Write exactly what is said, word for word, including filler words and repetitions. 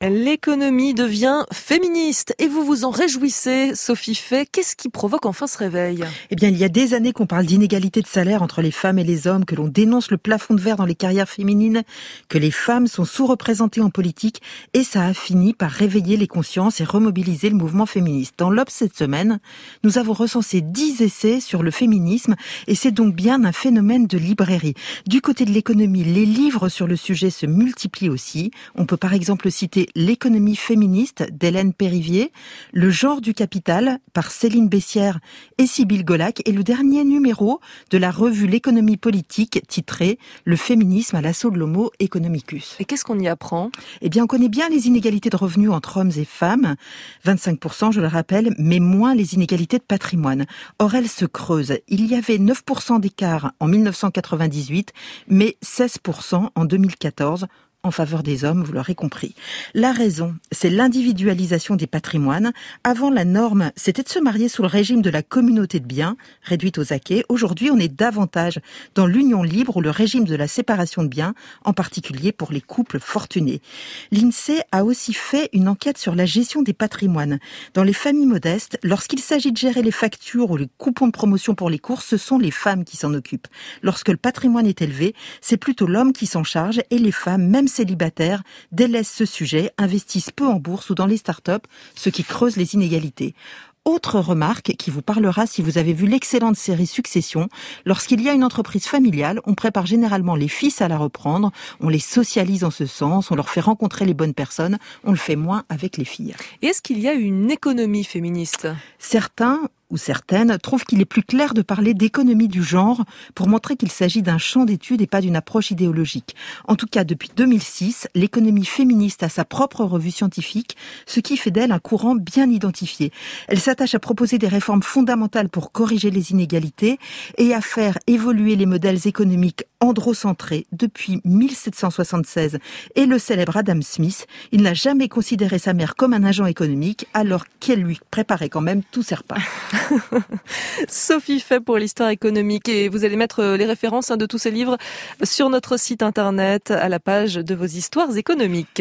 L'économie devient féministe et vous vous en réjouissez, Sophie Fay. Qu'est-ce qui provoque enfin ce réveil ? Eh bien, il y a des années qu'on parle d'inégalité de salaire entre les femmes et les hommes, que l'on dénonce le plafond de verre dans les carrières féminines, que les femmes sont sous-représentées en politique, et ça a fini par réveiller les consciences et remobiliser le mouvement féministe. Dans l'Obs cette semaine, nous avons recensé dix essais sur le féminisme, et c'est donc bien un phénomène de librairie. Du côté de l'économie, les livres sur le sujet se multiplient aussi. On peut par exemple citer L'économie féministe d'Hélène Périvier, Le genre du capital par Céline Bessières et Sybille Golac et le dernier numéro de la revue L'économie politique titré Le féminisme à l'assaut de l'homo economicus. Et qu'est-ce qu'on y apprend ? Eh bien, on connaît bien les inégalités de revenus entre hommes et femmes, vingt-cinq pour cent je le rappelle, mais moins les inégalités de patrimoine. Or, elles se creusent. Il y avait neuf pour cent d'écart en dix-neuf cent quatre-vingt-dix-huit, mais seize pour cent en deux mille quatorze. En faveur des hommes, vous l'aurez compris. La raison, c'est l'individualisation des patrimoines. Avant, la norme, c'était de se marier sous le régime de la communauté de biens, réduite aux acquets. Aujourd'hui, on est davantage dans l'union libre ou le régime de la séparation de biens, en particulier pour les couples fortunés. L'INSEE a aussi fait une enquête sur la gestion des patrimoines. Dans les familles modestes, lorsqu'il s'agit de gérer les factures ou les coupons de promotion pour les courses, ce sont les femmes qui s'en occupent. Lorsque le patrimoine est élevé, c'est plutôt l'homme qui s'en charge et les femmes, même célibataires, délaissent ce sujet, investissent peu en bourse ou dans les startups, ce qui creuse les inégalités. Autre remarque qui vous parlera si vous avez vu l'excellente série Succession, lorsqu'il y a une entreprise familiale, on prépare généralement les fils à la reprendre, on les socialise en ce sens, on leur fait rencontrer les bonnes personnes, on le fait moins avec les filles. Et est-ce qu'il y a une économie féministe ? Certains ou certaines trouvent qu'il est plus clair de parler d'économie du genre pour montrer qu'il s'agit d'un champ d'études et pas d'une approche idéologique. En tout cas, depuis deux mille six, l'économie féministe a sa propre revue scientifique, ce qui fait d'elle un courant bien identifié. Elle s'attache à proposer des réformes fondamentales pour corriger les inégalités et à faire évoluer les modèles économiques androcentrés depuis mille sept cent soixante-seize. Et le célèbre Adam Smith, il n'a jamais considéré sa mère comme un agent économique alors qu'elle lui préparait quand même tous ses repas. Sophie Fay pour l'histoire économique, et vous allez mettre les références de tous ces livres sur notre site internet à la page de vos histoires économiques.